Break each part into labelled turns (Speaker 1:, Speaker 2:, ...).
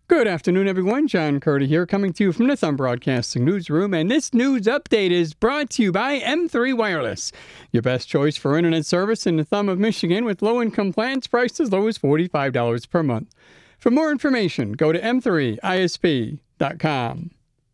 Speaker 1: Good afternoon, everyone. John Curdy here, coming to you from the Thumb Broadcasting Newsroom. And this news update is brought to you by M3 Wireless, your best choice for internet service in the Thumb of Michigan with low-income plans priced as low as $45 per month. For more information, go to m3isp.com.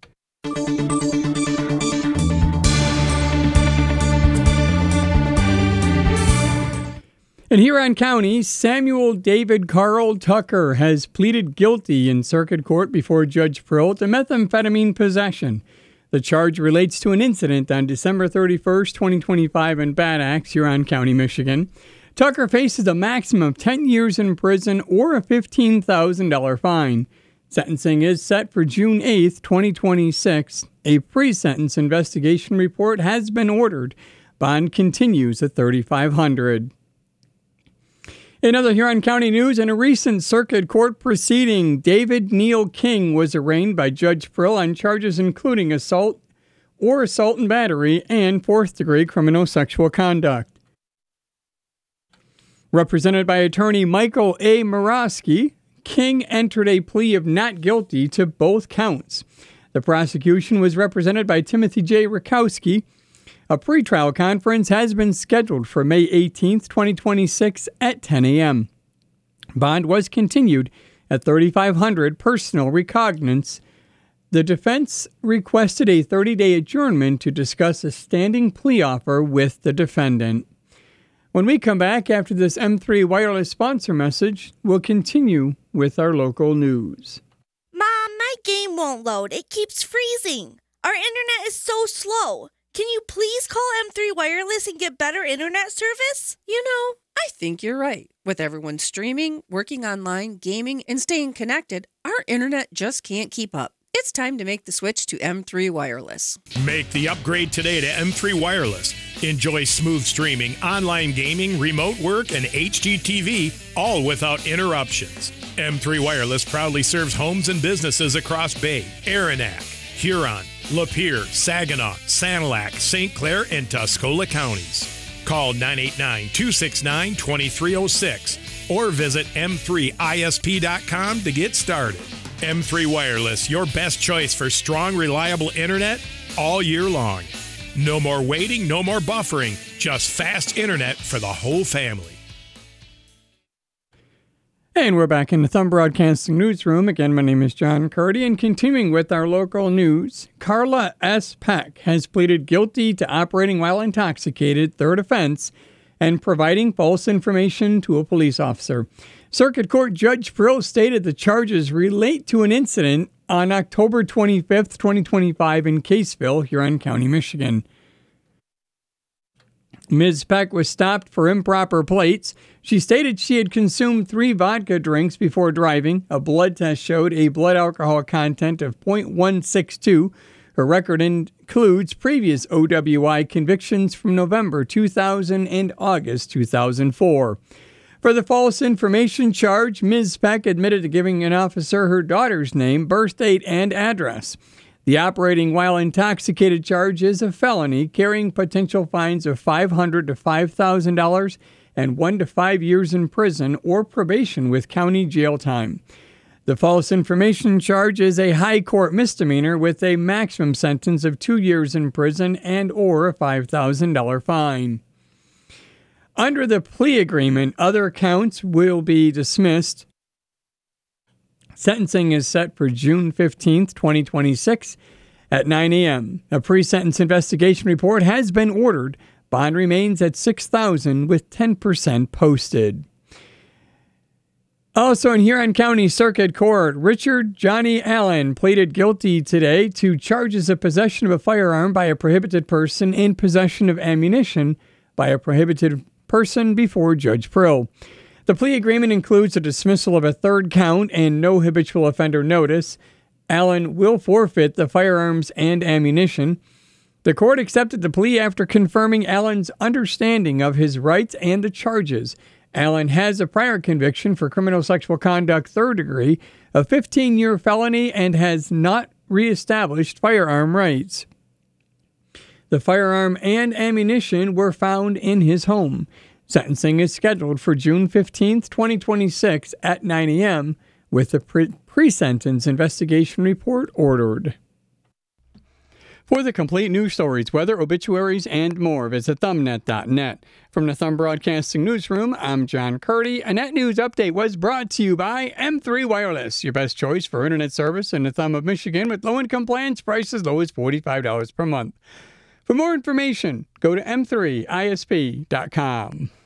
Speaker 1: In Huron County, Samuel David Carl Tucker has pleaded guilty in circuit court before Judge Prill to methamphetamine possession. The charge relates to an incident on December 31st, 2025 in Bad Axe, Huron County, Michigan. Tucker faces a maximum of 10 years in prison or a $15,000 fine. Sentencing is set for June 8th, 2026. A pre-sentence investigation report has been ordered. Bond continues at $3,500. In other Huron County news, in a recent circuit court proceeding, David Neil King was arraigned by Judge Prill on charges including assault and battery and fourth-degree criminal sexual conduct. Represented by attorney Michael A. Morosky, King entered a plea of not guilty to both counts. The prosecution was represented by Timothy J. Rakowski. A pretrial conference has been scheduled for May 18, 2026 at 10 a.m. Bond was continued at $3,500 personal recognizance. The defense requested a 30-day adjournment to discuss a standing plea offer with the defendant. When we come back after this M3 Wireless sponsor message, we'll continue with our local news.
Speaker 2: Mom, my game won't load. It keeps freezing. Our internet is so slow. Can you please call M3 Wireless and get better internet service?
Speaker 3: You know, I think you're right. With everyone streaming, working online, gaming, and staying connected, our internet just can't keep up. It's time to make the switch to M3 Wireless.
Speaker 4: Make the upgrade today to M3 Wireless. Enjoy smooth streaming, online gaming, remote work, and HDTV, all without interruptions. M3 Wireless proudly serves homes and businesses across Bay, Aranac, Huron, Lapeer, Saginaw, Sanilac, St. Clair, and Tuscola counties. Call 989-269-2306 or visit m3isp.com to get started. M3 Wireless, your best choice for strong, reliable internet all year long. No more waiting, no more buffering, just fast internet for the whole family.
Speaker 1: And we're back in the Thumb Broadcasting Newsroom. Again, my name is John Curdy, and continuing with our local news, Carla S. Peck has pleaded guilty to operating while intoxicated, third offense, and providing false information to a police officer. Circuit Court Judge Prill stated the charges relate to an incident on October 25th, 2025 in Caseville, Huron County, Michigan. Ms. Peck was stopped for improper plates. She stated she had consumed 3 vodka drinks before driving. A blood test showed a blood alcohol content of 0.162. Her record includes previous OWI convictions from November 2000 and August 2004. For the false information charge, Ms. Peck admitted to giving an officer her daughter's name, birth date, and address. The operating while intoxicated charge is a felony, carrying potential fines of $500 to $5,000 and 1 to 5 years in prison or probation with county jail time. The false information charge is a high court misdemeanor with a maximum sentence of 2 years in prison and or a $5,000 fine. Under the plea agreement, other counts will be dismissed. Sentencing is set for June 15th, 2026 at 9 a.m. A pre-sentence investigation report has been ordered. Bond remains at $6,000 with 10% posted. Also in Huron County Circuit Court, Richard Johnny Allen pleaded guilty today to charges of possession of a firearm by a prohibited person and possession of ammunition by a prohibited person before Judge Prill. The plea agreement includes a dismissal of a third count and no habitual offender notice. Allen will forfeit the firearms and ammunition. The court accepted the plea after confirming Allen's understanding of his rights and the charges. Allen has a prior conviction for criminal sexual conduct third degree, a 15-year felony, and has not reestablished firearm rights. The firearm and ammunition were found in his home. Sentencing is scheduled for June 15th, 2026 at 9 a.m. with the Pre-sentence investigation report ordered. For the complete news stories, weather, obituaries, and more, visit thumbnet.net. From the Thumb Broadcasting Newsroom, I'm John Curdy, and that news update was brought to you by M3 Wireless, your best choice for internet service in the Thumb of Michigan with low-income plans priced as low as $45 per month. For more information, go to m3isp.com.